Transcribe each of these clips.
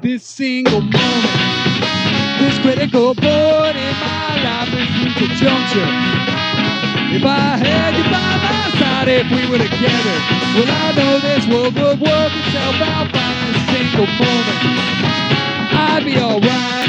this single moment, this critical point in my life, this crucial juncture. If I had you by my side, if we were together, well, I know this world would work itself out by this single moment. I'd be alright.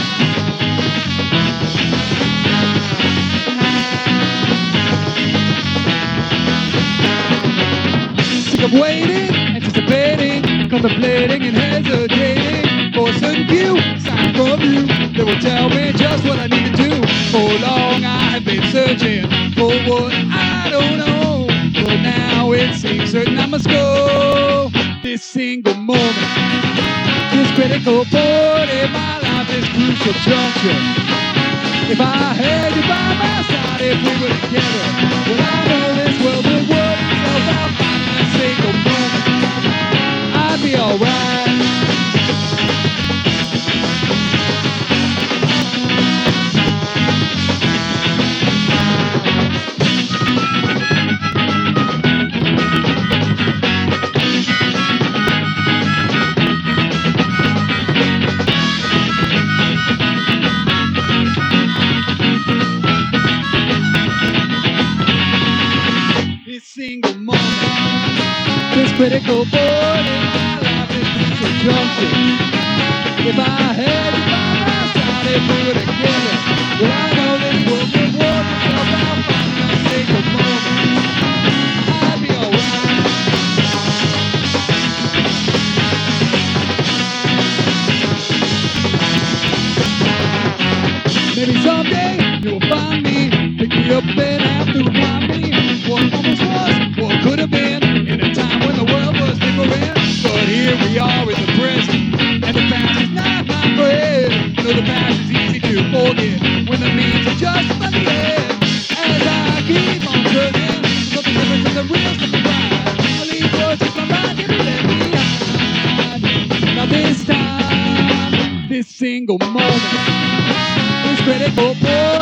Sick of waiting, anticipating, contemplating and hesitating for a certain view, sign from you that will tell me just what I need to do. For long I have been searching for what I don't know, but now it seems certain I must go. This single moment, this critical point in my life, this crucial juncture. If I had you by my side, if we were together, well, I know this world would work itself out by a single moment. I'd be alright. Single moment, this critical point in my life, this crucial juncture. If I had you by my side, if we were together, well, I know this world would work itself out by a single moment. I'd be alright. Maybe someday you'll find me, pick me up and have to remind me what almost was, what could have been, in a time when the world was different. But here we are in the present, and the past is not my friend. No, the past is easy to forget when the means are just by the end. As I keep on searching, something different from the real stuff right. I leave words in my mind and let me hide. Now this time, this single moment, this critical point.